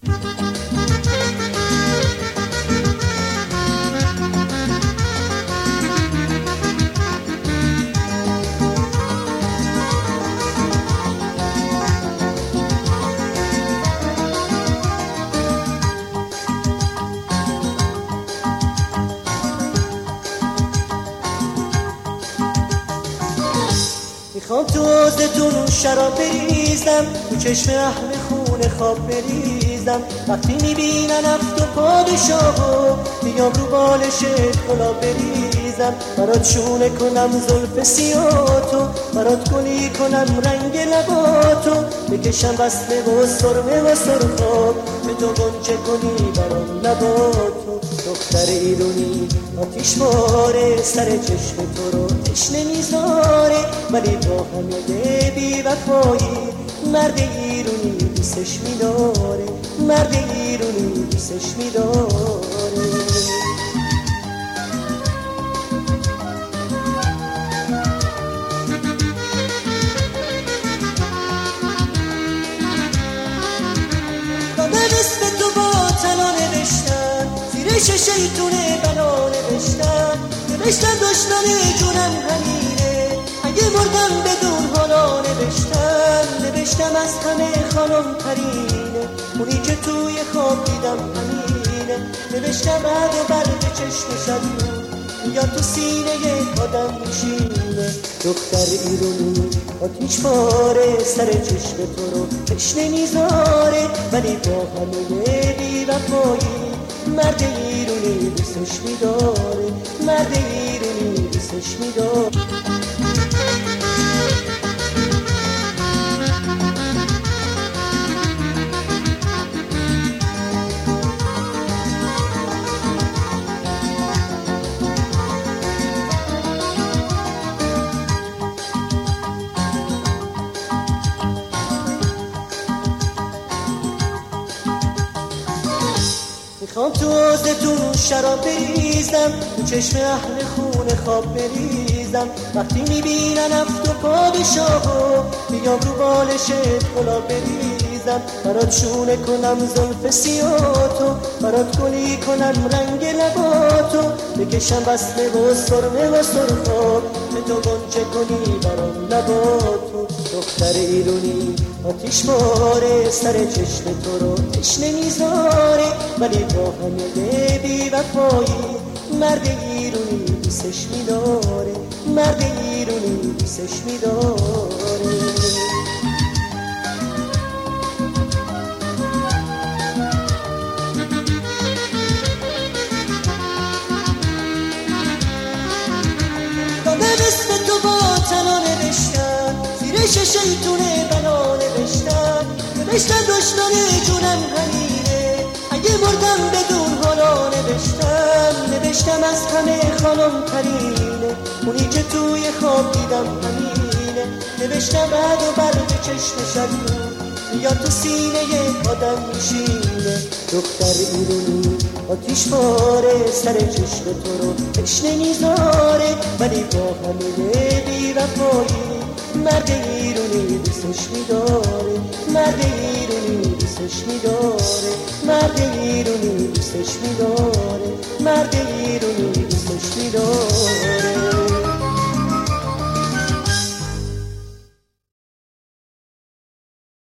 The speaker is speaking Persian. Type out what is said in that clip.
میخوام تو حوضتون شراب بریزم، تو چشم اهل خون خواب بریزم. وقتی میبینن افت و پادشاهو بیام رو بالش گلاب بریزم. برات شونه کنم زلف سیاتو، برات گلی کنم رنگ لباتو. بکشم وصله و سرمه و سرخاب، به تو گنجه کنی برام لباتو. دختر ایرونی آتیش باره، سر چشم تو رو تشنه میذاره. ولی با همه بی وفایی مرد ایرونی دوستش میداره، مرد ایرونی دوستش میداره. داده اسم تو با طلا نوشتن، زیر شیطونه بلا نوشتن. نوشتن دشمن جونم همینه، اگه مردم بدون حالا نوشتم از همه خانم ترینه. اونی که توی خواب دیدم همینه. نوشتم بعد و برد چشم شبیون، یا تو سینه آدم میشینه. دختر ایرونی آتیش باره، سر چشم تو رو تشنه میذاره. ولی با همه بی وفایی مرد ایرونی دوستش میداره، مرد ایرونی دوستش میداره. میخوام تو حوضتون شراب بریزم، تو چشم اهل خون خواب بریزم. وقتی میبینن افت و پادشاهو بیام رو بالش گلاب بریزم. برات شونه کنم زلف سیاتو، برات گلی کنم رنگ لباتو. بکشم وصله و سرمه و سرخاب، به تو گنجه کنی برام لباتو. دختر ایرونی آتیش باره، سر چشم تو رو تشنه میذاره. ولی با همه بی وفایی مرد ایرونی دوستش میداره، مرد ایرونی دوستش میداره. دادم اسم تو با طلا نوشتن، زیر شیطونه بلا نوشتن. نوشتن دشمن جونم همینه، اگه مردم بدون حالا نوشتم از همه خانم ترینه. اونی که توی خواب دیدم همینه. نوشتم بعد و برد چشم شبیون، یا تو سینه آدم میشینه. دختر ایرونی آتیش باره، سر چشم تو رو تشنه میذاره. ولی با همه بی وفایی مرد ایرونی دوستش میداره، مرد ایرونی دوستش میداره، مرد ایرونی دوستش میداره، مرد ایرونی دوستش میداره.